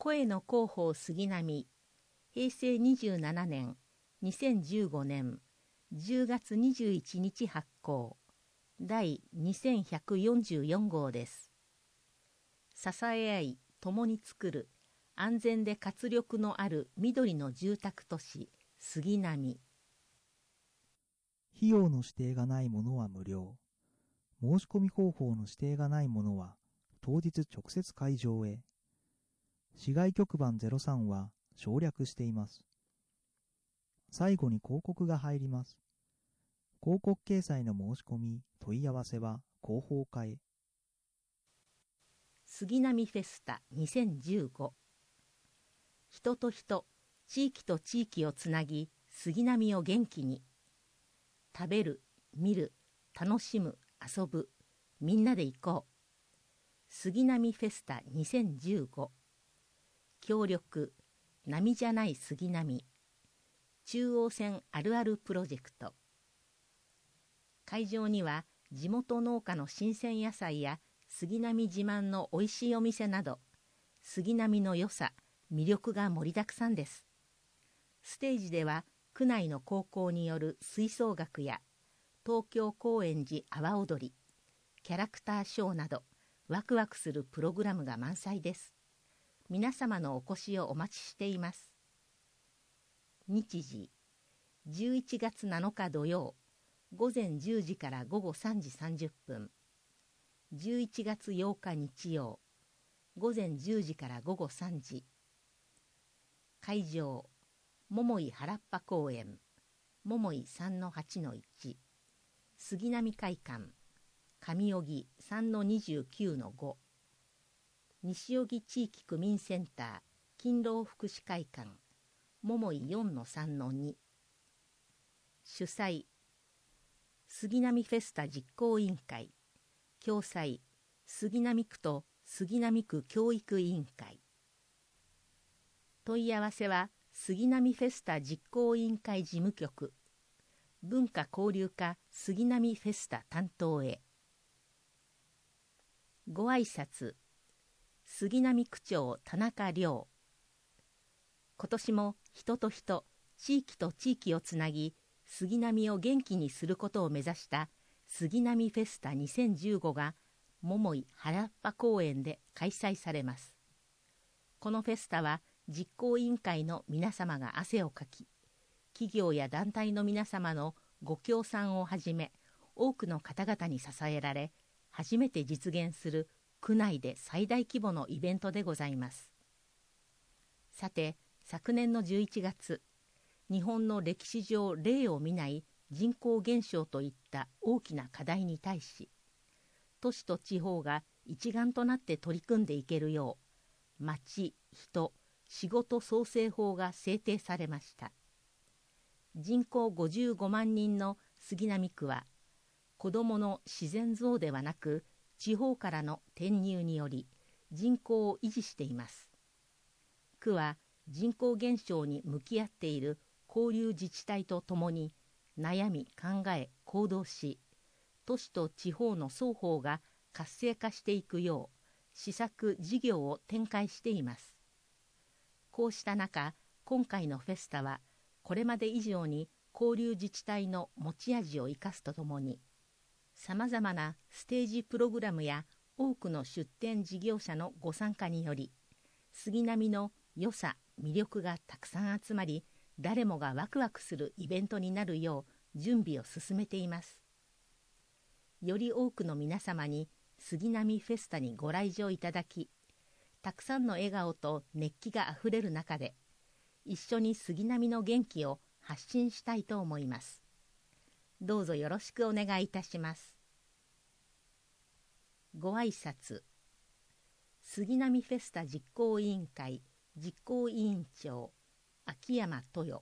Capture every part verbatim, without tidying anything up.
声の広報杉並、へいせいにじゅうななねん、にせんじゅうごねんじゅうがつにじゅういちにち発行、第にせんひゃくよんじゅうよんごうです。支え合い、共に作る、安全で活力のある緑の住宅都市、杉並。 費用の指定がないものは無料。申し込み方法の指定がないものは、当日直接会場へ。市外局番ゼロさんは省略しています。最後に広告が入ります。広告掲載の申し込み、問い合わせは広報課へ。 杉並フェスタにせんじゅうご。人と人、地域と地域をつなぎ、杉並を元気に。食べる、見る、楽しむ、遊ぶ、みんなで行こう。杉並フェスタにせんじゅうご。協力、波じゃない杉並。中央線あるあるプロジェクト。会場には地元農家の新鮮野菜や杉並自慢のおいしいお店など、杉並の良さ、魅力が盛りだくさんです。ステージでは区内の高校による吹奏楽や東京高円寺阿波踊り、キャラクターショーなどワクワクするプログラムが満載です。皆様のお越しをお待ちしています。日時、じゅういちがつなのか土曜、ごぜんじゅうじからごごさんじさんじゅっぷん。じゅういちがつようか日曜、ごぜんじゅうじからごごさんじ。会場、桃井原っぱ公園、桃井 さんのはちのいち、杉並会館、上荻 さんのにじゅうきゅうのご、西荻地域区民センター、勤労福祉会館、桃井 よんのさんのに。主催、杉並フェスタ実行委員会、共催、杉並区と杉並区教育委員会。問い合わせは、杉並フェスタ実行委員会事務局、文化交流課杉並フェスタ担当へ。ご挨拶、杉並区長田中良。今年も人と人、地域と地域をつなぎ、杉並を元気にすることを目指した杉並フェスタにせんじゅうごが桃井原っぱ公園で開催されます。このフェスタは実行委員会の皆様が汗をかき、企業や団体の皆様のご協賛をはじめ、多くの方々に支えられ、初めて実現する区内で最大規模のイベントでございます。さて、昨年のじゅういちがつ、日本の歴史上例を見ない人口減少といった大きな課題に対し、都市と地方が一丸となって取り組んでいけるよう、町、人、仕事創生法が制定されました。人口ごじゅうごまんにんの杉並区は、子どもの自然増ではなく、地方からの転入により人口を維持しています。区は人口減少に向き合っている交流自治体とともに悩み考え行動し、都市と地方の双方が活性化していくよう施策事業を展開しています。こうした中、今回のフェスタはこれまで以上に交流自治体の持ち味を生かすとともに、さまざまなステージプログラムや多くの出展事業者のご参加により、杉並の良さ魅力がたくさん集まり、誰もがワクワクするイベントになるよう準備を進めています。より多くの皆様に杉並フェスタにご来場いただき、たくさんの笑顔と熱気があふれる中で、一緒に杉並の元気を発信したいと思います。どうぞよろしくお願いいたします。ご挨拶、杉並フェスタ実行委員会実行委員長秋山豊。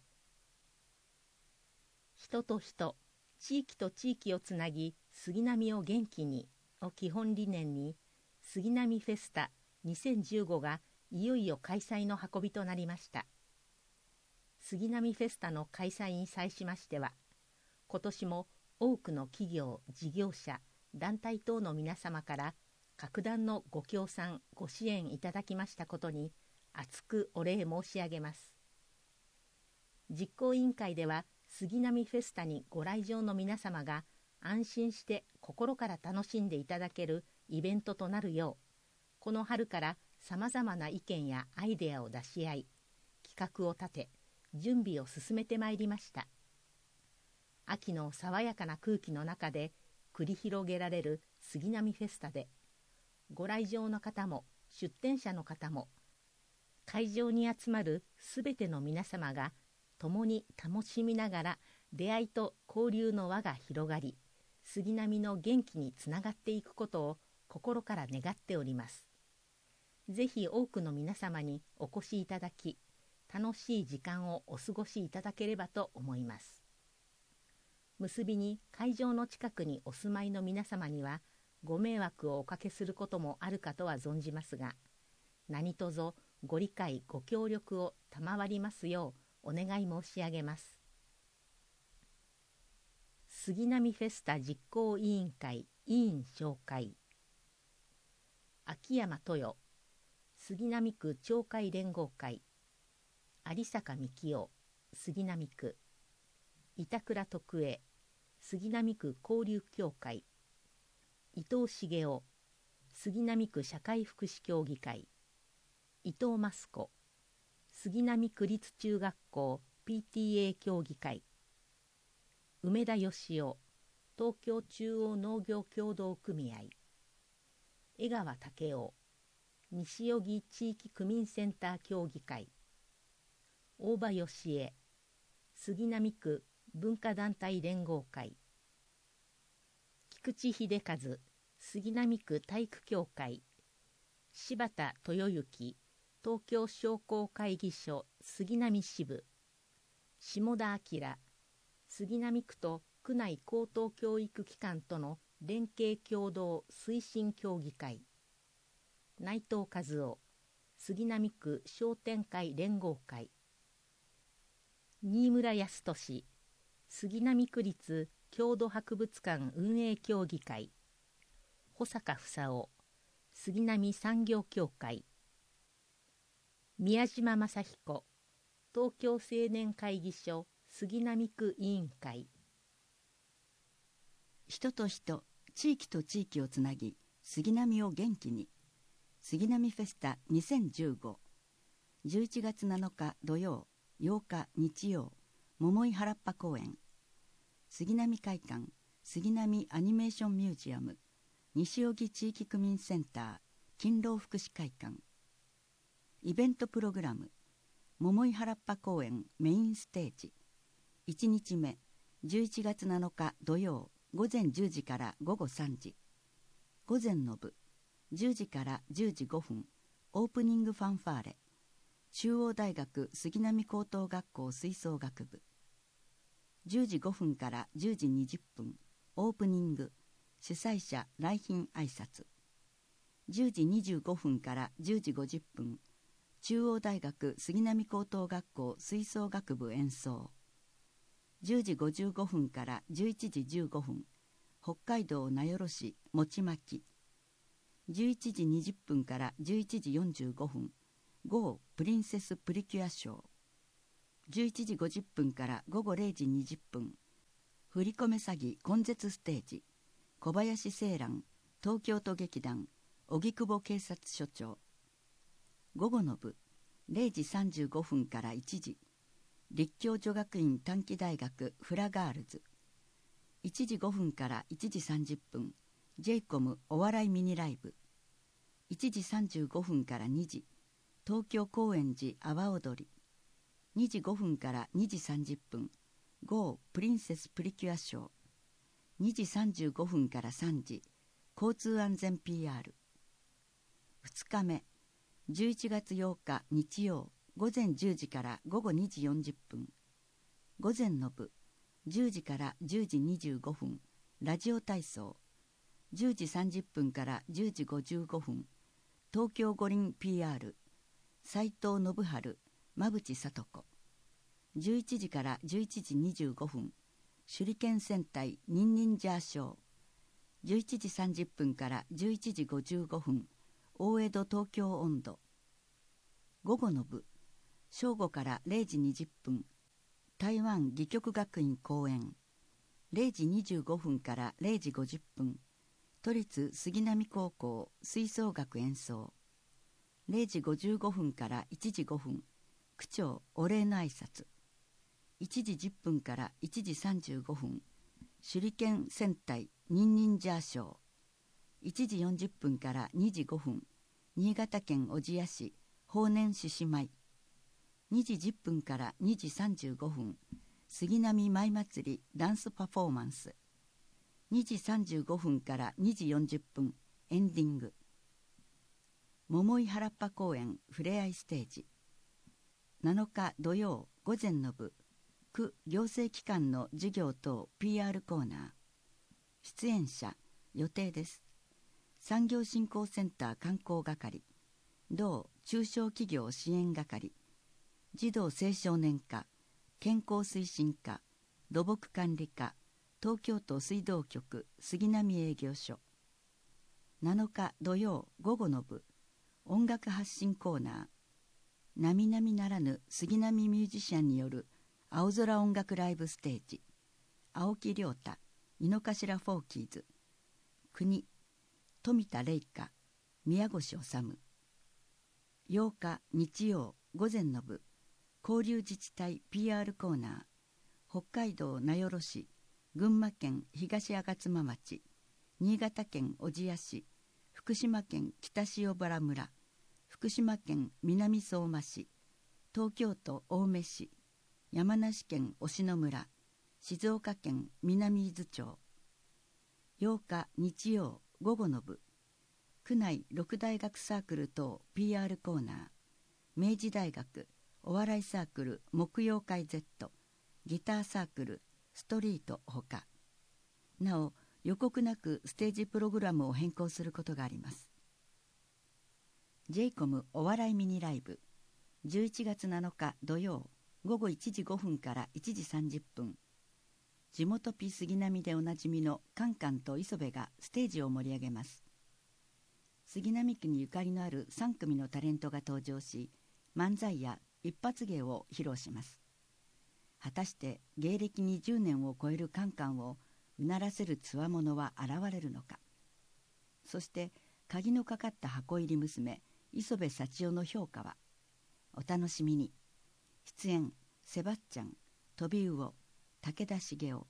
人と人、地域と地域をつなぎ杉並を元気にを基本理念に、杉並フェスタにせんじゅうごがいよいよ開催の運びとなりました。杉並フェスタの開催に際しましては、今年も多くの企業、事業者、団体等の皆様から格段のご協賛、ご支援いただきましたことに厚くお礼申し上げます。実行委員会では杉並フェスタにご来場の皆様が安心して心から楽しんでいただけるイベントとなるよう、この春からさまざまな意見やアイデアを出し合い、企画を立て準備を進めてまいりました。秋の爽やかな空気の中で繰り広げられる杉並フェスタで、ご来場の方も出店者の方も会場に集まるすべての皆様が共に楽しみながら出会いと交流の輪が広がり、杉並の元気につながっていくことを心から願っております。ぜひ多くの皆様にお越しいただき、楽しい時間をお過ごしいただければと思います。結びに会場の近くにお住まいの皆様にはご迷惑をおかけすることもあるかとは存じますが、何卒ご理解ご協力を賜りますようお願い申し上げます。杉並フェスタ実行委員会委員紹介。秋山豊杉並区町会連合会、有坂幹夫杉並区、板倉徳恵杉並区交流協会、伊藤茂雄杉並区社会福祉協議会、伊藤益子杉並区立中学校 ピーティーエー 協議会、梅田義雄東京中央農業協同組合、江川武雄西荻地域区民センター協議会、大場義恵杉並区文化団体連合会、菊池秀和杉並区体育協会、柴田豊之東京商工会議所杉並支部、下田明杉並区と区内高等教育機関との連携協働推進協議会、内藤和夫杉並区商店会連合会、新村康俊杉並区立郷土博物館運営協議会、保坂房夫杉並産業協会、宮島正彦東京青年会議所杉並区委員会。 人と人、地域と地域をつなぎ、杉並を元気に。杉並フェスタにせんじゅうご。じゅういちがつなのか土曜、ようか日曜、桃井原っぱ公園。杉並会館、杉並アニメーションミュージアム、西荻地域区民センター、勤労福祉会館。イベントプログラム、桃井原っぱ公園メインステージ。いちにちめ、じゅういちがつなのか土曜、ごぜんじゅうじからごごさんじ。午前の部、じゅうじからじゅうじごふん、オープニングファンファーレ。中央大学杉並高等学校吹奏楽部。じゅうじごふんからじゅうじにじゅっぷん、オープニング、主催者来賓挨拶。じゅうじにじゅうごふんからじゅうじごじゅっぷん、中央大学杉並高等学校吹奏楽部演奏。じゅうじごじゅうごふんからじゅういちじじゅうごふん、北海道名寄市餅巻き。じゅういちじにじゅっぷんからじゅういちじよんじゅうごふん、ゴープリンセスプリキュアショー。じゅういちじごじゅっぷんからごごれいじにじゅっぷん、振り込め詐欺根絶ステージ、小林青蘭東京都劇団荻窪警察署長。午後の部、れいじさんじゅうごふんからいちじ、立教女学院短期大学フラガールズ。いちじごふんからいちじさんじゅっぷん、ジェイコムお笑いミニライブ。いちじさんじゅうごふんからにじ、東京高円寺阿波踊り。にじごふんからにじさんじゅっぷん、ゴープリンセスプリキュアショー。にじさんじゅうごふんからさんじ、交通安全 ピーアール。ふつかめ、じゅういちがつようか日曜、ごぜんじゅうじからごごにじよんじゅっぷん。午前の部、じゅうじからじゅうじにじゅうごふん、ラジオ体操。じゅうじさんじゅっぷんからじゅうじごじゅうごふん、東京五輪 ピーアール。斉藤信春馬淵聡子。じゅういちじからじゅういちじにじゅうごふん、手裏剣戦隊ニンニンジャーショー。じゅういちじさんじゅっぷんからじゅういちじごじゅうごふん、大江戸東京音頭。 午後の部、正午かられいじにじゅっぷん、台湾戯曲学院公演。れいじにじゅうごふんかられいじごじゅっぷん、都立杉並高校吹奏楽演奏。れいじごじゅうごふんからいちじごふん、区長お礼の挨拶。いちじじゅっぷんからいちじさんじゅうごふん、手裏剣戦隊ニンニンジャーショー。いちじよんじゅっぷんからにじごふん、新潟県小千谷市法然獅子舞。にじじゅっぷんからにじさんじゅうごふん、杉並舞祭りダンスパフォーマンス。にじさんじゅうごふんからにじよんじゅっぷん、エンディング。桃井原っぱ公園ふれあいステージ。なのか土曜午前の部、区行政機関の授業等 ピーアール コーナー。出演者予定です。産業振興センター観光係、同中小企業支援係、児童青少年課、健康推進課、土木管理課、東京都水道局杉並営業所。なのか土曜午後の部、音楽発信コーナー。並々ならぬ杉並ミュージシャンによる青空音楽ライブステージ。青木亮太、井の頭フォーキーズ。国、富田玲香、宮越治。ようか日曜午前の部、交流自治体 ピーアール コーナー。北海道名寄市、群馬県東吾妻町、新潟県小千谷市、福島県北塩原村、福島県南相馬市、東京都青梅市、山梨県忍野村、静岡県南伊豆町。ようか日曜午後の部、区内六大学サークル等 ピーアール コーナー。明治大学お笑いサークル木曜会 Z、 ギターサークルストリートほか。なお予告なくステージプログラムを変更することがあります。 ジェイコム お笑いミニライブ。じゅういちがつなのか土曜午後いちじごふんからいちじさんじゅっぷん、地元ピ杉並でおなじみのカンカンと磯部がステージを盛り上げます。杉並区にゆかりのあるさん組のタレントが登場し、漫才や一発芸を披露します。果たして芸歴にじゅうねんを超えるカンカンをうならせるつわものは現れるのか。そして鍵のかかった箱入り娘磯部幸男の評価は。お楽しみに。出演セバッチャン、トビウオ、武田茂雄。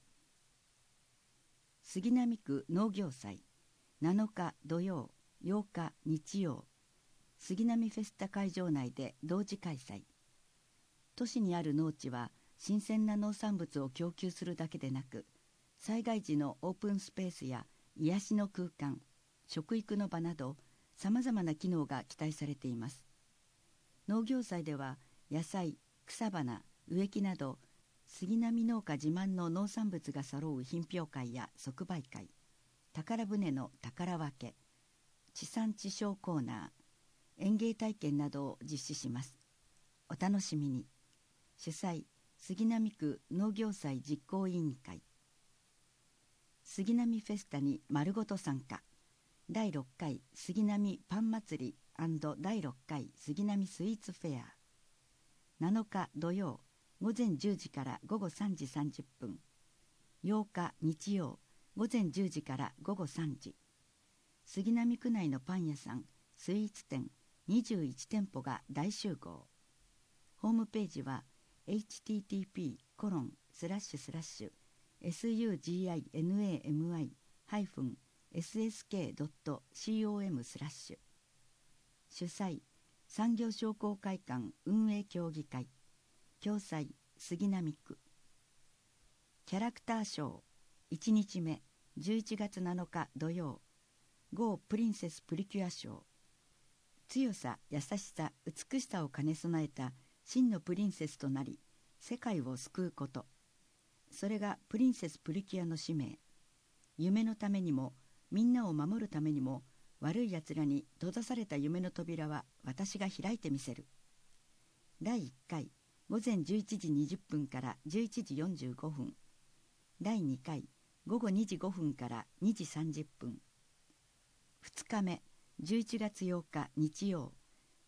杉並区農業祭。なのか土曜、ようか日曜、杉並フェスタ会場内で同時開催。都市にある農地は新鮮な農産物を供給するだけでなく、災害時のオープンスペースや癒しの空間、食育の場などさまざまな機能が期待されています。農業祭では野菜、草花、植木など杉並農家自慢の農産物が揃う品評会や即売会、宝船の宝分け、地産地消コーナー、園芸体験などを実施します。お楽しみに。主催杉並区農業祭実行委員会。杉並フェスタに丸ごと参加。だいろっかい杉並パン祭り&だいろっかい杉並スイーツフェア。なのか土曜午前じゅうじから午後さんじさんじゅっぷん、ようか日曜午前じゅうじから午後さんじ。杉並区内のパン屋さん、スイーツ店にじゅういちてんぽが大集合。ホームページは エイチティーティーピーコロンスラッシュスラッシュエスユージーアイエヌエーエムアイハイフンエスエスケードットコム スラッシュ。主催産業商工会館運営協議会。共催杉並区。キャラクターショーいちにちめじゅういちがつなのか土曜、ゴープリンセスプリキュアショー。強さ、優しさ、美しさを兼ね備えた真のプリンセスとなり世界を救うこと、それがプリンセスプリキュアの使命。夢のためにもみんなを守るためにも、悪いやつらに閉ざされた夢の扉は私が開いてみせる。だいいっかい午前じゅういちじにじゅっぷんからじゅういちじよんじゅうごふん、だいにかい午後にじごふんからにじさんじゅっぷん。ふつかめじゅういちがつようか日曜、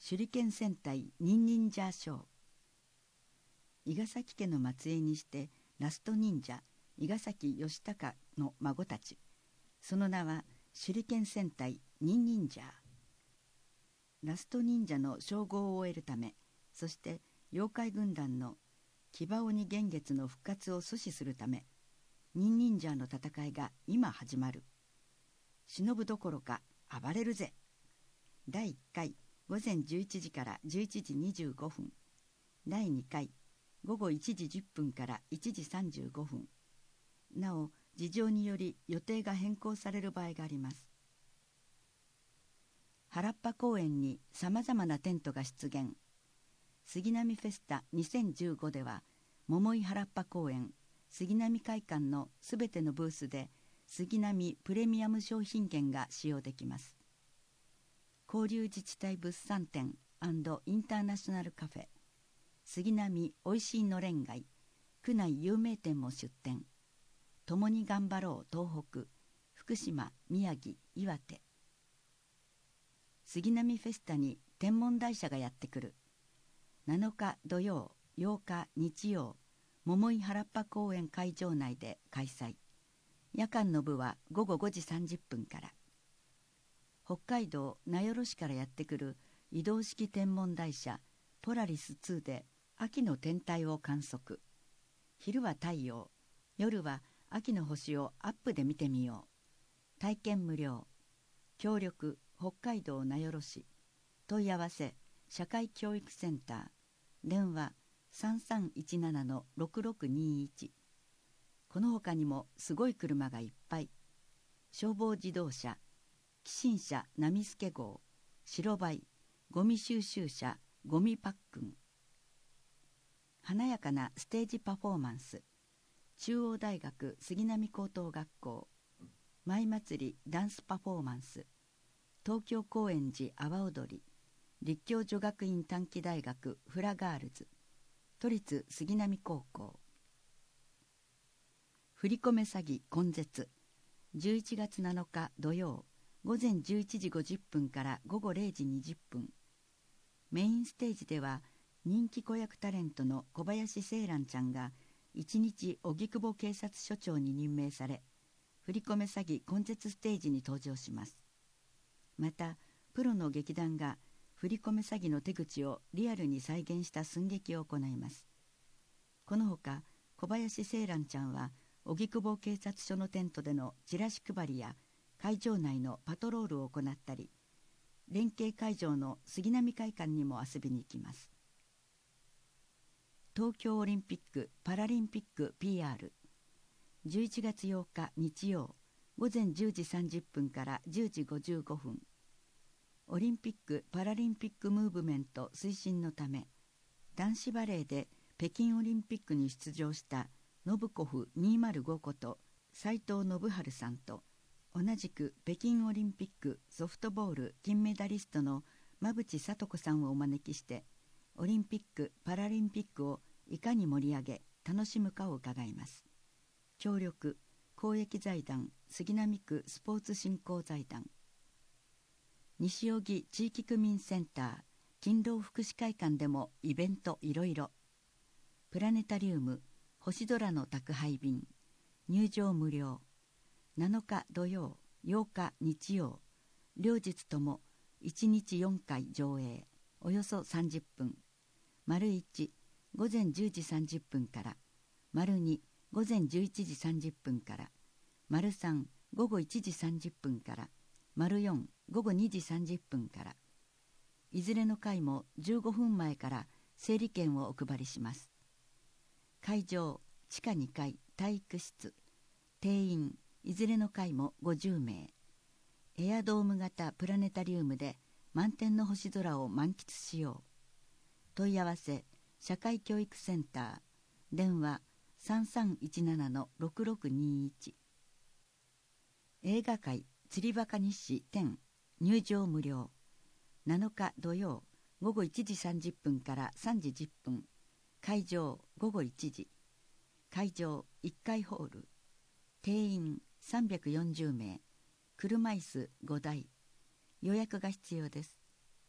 手裏剣戦隊忍忍者賞。伊賀崎家の末裔にしてラスト忍者伊賀崎義高の孫たち。その名は手裏剣戦隊忍忍者。ラスト忍者の称号を終えるため、そして妖怪軍団の騎馬鬼幻月の復活を阻止するため、忍忍者の戦いが今始まる。忍ぶどころか暴れるぜ。だいいっかい午前じゅういちじからじゅういちじにじゅうごふん、だいにかい午後いちじじゅっぷんからいちじさんじゅうごふん。なお事情により予定が変更される場合があります。原っぱ公園にさまざまなテントが出現。杉並フェスタにせんじゅうごでは、桃井原っぱ公園杉並会館のすべてのブースで杉並プレミアム商品券が使用できます。交流自治体物産展&インターナショナルカフェ、杉並おいしいのれん街、区内有名店も出店。共に頑張ろう東北、福島、宮城、岩手。杉並フェスタに天文台車がやってくる。なのか土曜、ようか日曜、桃井原っぱ公園会場内で開催。夜間の部はごごごじさんじゅっぷんから。北海道名寄市からやってくる移動式天文台車ポラリスツーで秋の天体を観測。昼は太陽、夜は秋の星をアップで見てみよう。体験無料。協力北海道名寄市。問い合わせ社会教育センター。電話さんさんいちななのろくろくにいち。この他にもすごい車がいっぱい。消防自動車、寄進車波助号、白バイ、ゴミ収集車、ゴミパックン。華やかなステージパフォーマンス。中央大学杉並高等学校、舞祭りダンスパフォーマンス。東京高円寺阿波踊り、立教女学院短期大学フラガールズ、都立杉並高校。振り込め詐欺根絶。じゅういちがつなのか土曜、午前じゅういちじごじゅっぷんから午後れいじにじゅっぷん。メインステージでは人気子役タレントの小林聖蘭ちゃんが一日荻窪警察署長に任命され、振り込め詐欺根絶ステージに登場します。またプロの劇団が振り込め詐欺の手口をリアルに再現した寸劇を行います。このほか小林聖蘭ちゃんは荻窪警察署のテントでのチラシ配りや会場内のパトロールを行ったり、連携会場の杉並会館にも遊びに行きます。東京オリンピック・パラリンピック ピーアール。じゅういちがつようか日曜、午前じゅうじさんじゅっぷんからじゅうじごじゅうごふん。オリンピック・パラリンピックムーブメント推進のため、男子バレーで北京オリンピックに出場したノブコフにひゃくごこと斉藤信治さんと、同じく北京オリンピックソフトボール金メダリストの馬淵聡子さんをお招きして、オリンピック・パラリンピックをいかに盛り上げ楽しむかを伺います。協力公益財団杉並区スポーツ振興財団。西荻地域区民センター勤労福祉会館でもイベントいろいろ。プラネタリウム星空の宅配便、入場無料。なのか土曜、ようか日曜、両日ともいちにちよんかい上映、およそさんじゅっぷん。丸いち、午前じゅうじさんじゅっぷんから、丸に、午前じゅういちじさんじゅっぷんから、丸さん、午後いちじさんじゅっぷんから、丸よん、午後にじさんじゅっぷんから。いずれの回もじゅうごふんまえから整理券をお配りします。会場、地下にかい体育室。定員、いずれの回もごじゅうめい。エアドーム型プラネタリウムで満天の星空を満喫しよう。問い合わせ社会教育センター。電話さんさんいちななのろくろくにいち。映画界釣りバカ日誌展、入場無料。なのか土曜、午後いちじさんじゅっぷんからさんじじゅっぷん。会場午後いちじ。会場いっかいホール。定員さんびゃくよんじゅうめい。車椅子ごだい。予約が必要です。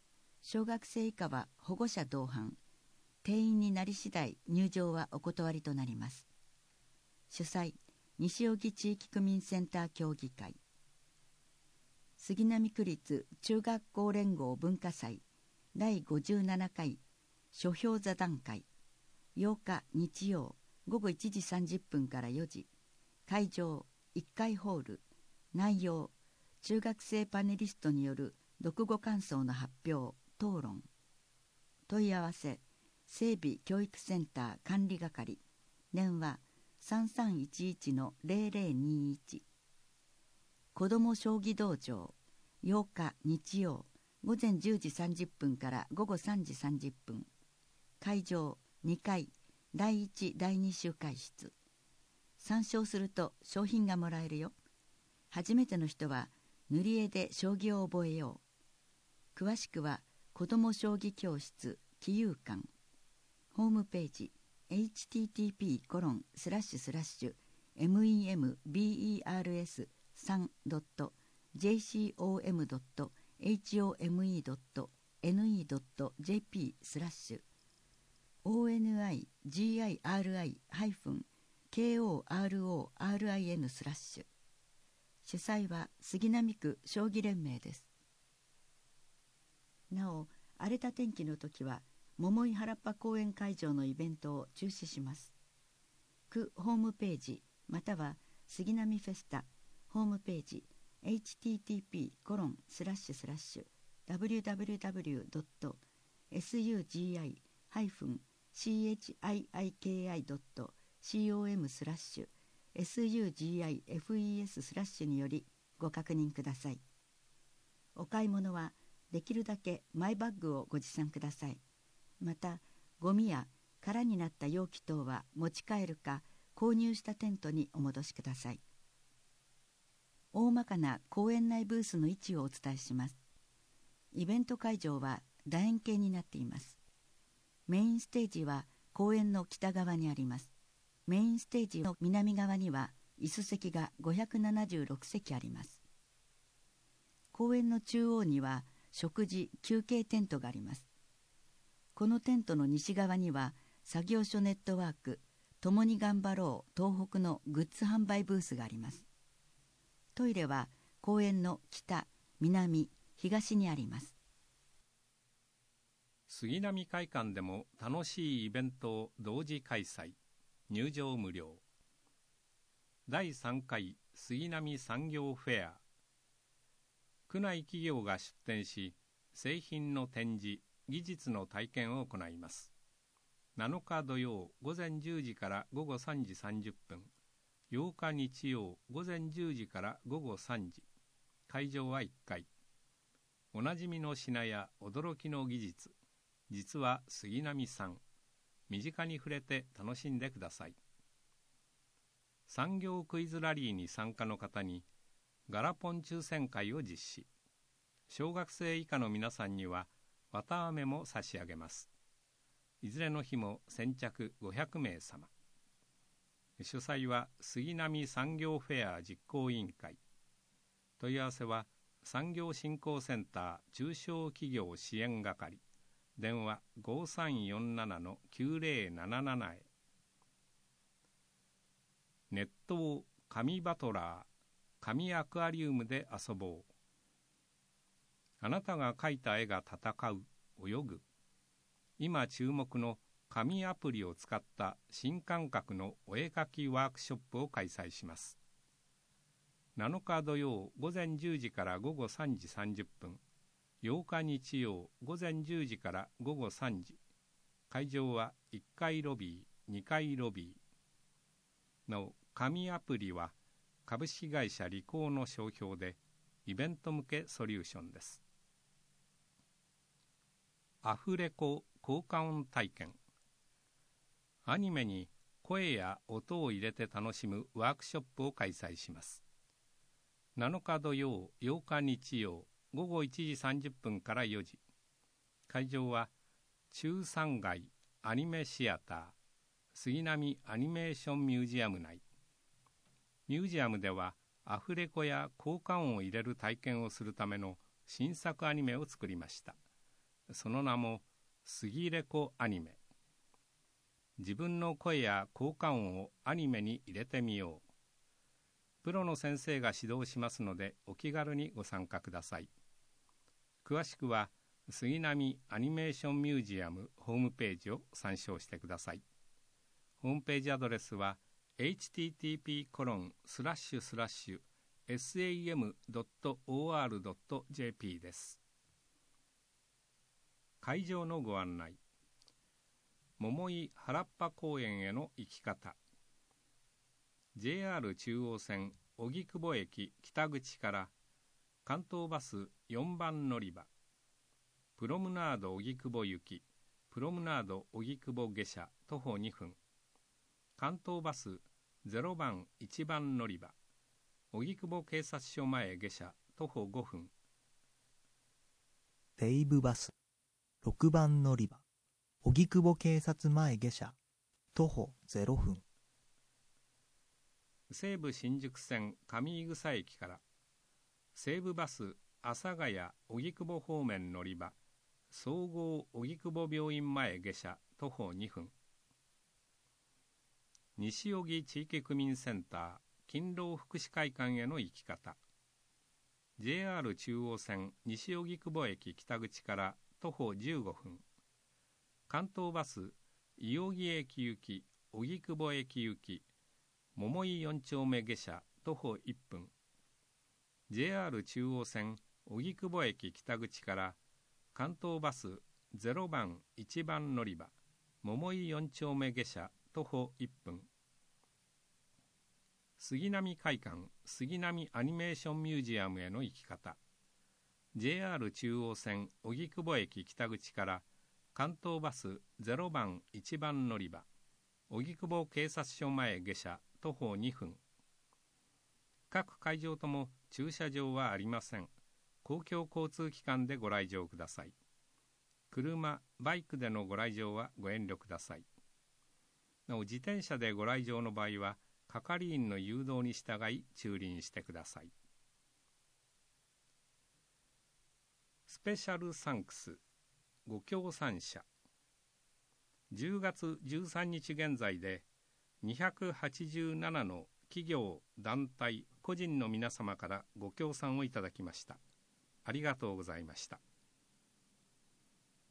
小学生以下は保護者同伴、定員になり次第入場はお断りとなります。主催、西荻地域区民センター協議会。杉並区立中学校連合文化祭だいごじゅうななかい書評座談会、ようか日曜ごごいちじさんじゅっぷんからよじ、会場いっかいホール、内容、中学生パネリストによる読後感想の発表、討論。問い合わせ、整備教育センター管理係、電話 さんさんいちいちのゼロゼロにいち。子ども将棋道場、ようか日曜ごぜんじゅうじさんじゅっぷんからごごさんじさんじゅっぷん、会場にかいだいいちだいに集会室。参照すると商品がもらえるよ。初めての人は塗り絵で将棋を覚えよう。詳しくは子ども将棋教室棋友館、ホームページ エイチティーティーピーコロンスラッシュスラッシュメムベルさんドットジェイシーオーエムドットエイチオーエムイードットエヌイードットジェーピースラッシュ オーエヌアイジーアイアールアイハイフンケーオーアールオーアールアイエヌスラッシュ。主催は杉並区将棋連盟です。なお、荒れた天気の時は桃井原っぱ公園会場のイベントを中止します。区ホームページまたは杉並フェスタホームページ エイチティーティーピーコロンスラッシュスラッシュダブリューダブリューダブリュードットエスユージーアイハイフンシーエイチアイアイケーアイドットコムスラッシュエスユージーアイエフイーエススラッシュによりご確認ください。お買い物はできるだけマイバッグをご持参ください。また、ゴミや空になった容器等は持ち帰るか購入したテントにお戻しください。大まかな公園内ブースの位置をお伝えします。イベント会場は楕円形になっています。メインステージは公園の北側にあります。メインステージの南側には椅子席がごひゃくななじゅうろくせきあります。公園の中央には食事・休憩テントがあります。このテントの西側には作業所ネットワーク共に頑張ろう東北のグッズ販売ブースがあります。トイレは公園の北、南、東にあります。 杉並会館でも楽しいイベントを同時開催。入場無料。だいさんかい杉並産業フェア。区内企業が出展し、製品の展示、技術の体験を行います。なのか土曜ごぜんじゅうじからごごさんじさんじゅっぷん、ようか日曜ごぜんじゅうじからごごさんじ、会場はいっかい。おなじみの品や驚きの技術、実は杉並産、身近に触れて楽しんでください。産業クイズラリーに参加の方にガラポン抽選会を実施。小学生以下の皆さんには綿あめも差し上げます。いずれの日も先着ごひゃくめいさま。主催は杉並産業フェア実行委員会。問い合わせは産業振興センター中小企業支援係、電話 ごさんよんななのきゅうぜろななな へ。熱湯紙バトラー、紙アクアリウムで遊ぼう。あなたが描いた絵が戦う、泳ぐ。今注目の紙アプリを使った新感覚のお絵描きワークショップを開催します。なのか土曜ごぜんじゅうじからごごさんじさんじゅっぷん、ようか日曜ごぜんじゅうじからごごさんじ、会場はいっかいロビー、にかいロビー。なお、紙アプリは株式会社リコーの商標でイベント向けソリューションです。アフレコ効果音体験。アニメに声や音を入れて楽しむワークショップを開催します。なのか土曜、ようか日曜、ごごいちじさんじゅっぷんからよじ。会場は中さんがいアニメシアター、杉並アニメーションミュージアム内。ミュージアムではアフレコや効果音を入れる体験をするための新作アニメを作りました。 その名もスギレコアニメ。自分の声や効果音をアニメに入れてみよう。プロの先生が指導しますので、お気軽にご参加ください。詳しくは杉並アニメーションミュージアムホームページを参照してください。ホームページアドレスは エイチティーティーピーコロンスラッシュスラッシュエスエーエムドットオーアールドットジェーピー です。会場のご案内。桃井原っぱ公園への行き方。ジェイアール 中央線荻窪駅北口から関東バスよんばん乗り場、プロムナード荻窪行き、プロムナード荻窪下車徒歩にふん、関東バスゼロばんいちばん乗り場、荻窪警察署前下車徒歩ごふん、 西武バスろくばん乗り場、荻窪警察前下車徒歩ゼロふん、 西武新宿線上井草駅から西武バス阿佐ヶ谷荻窪方面乗り場、総合荻窪病院前下車徒歩にふん、西荻地域区民センター勤労福祉会館への行き方。 ジェイアール 中央線西荻窪駅北口から徒歩じゅうごふん、関東バス伊荻駅行き荻窪駅行き桃井よん丁目下車徒歩いっぷん、 ジェイアール 中央線荻窪駅北口から関東バスゼロばんいちばん乗り場桃井よん丁目下車徒歩いっぷん、杉並会館杉並アニメーションミュージアムへの行き方。 ジェイアール 中央線荻窪駅北口から関東バスゼロばんいちばん乗り場荻窪警察署前下車徒歩にふん。各会場とも駐車場はありません。公共交通機関でご来場ください。車、バイクでのご来場はご遠慮ください。なお、自転車でご来場の場合は係員の誘導に従い駐輪してください。スペシャルサンクスご協賛者。じゅうがつじゅうさんにち現在でにひゃくはちじゅうななの企業、団体、個人の皆様からご協賛をいただきました。ありがとうございました。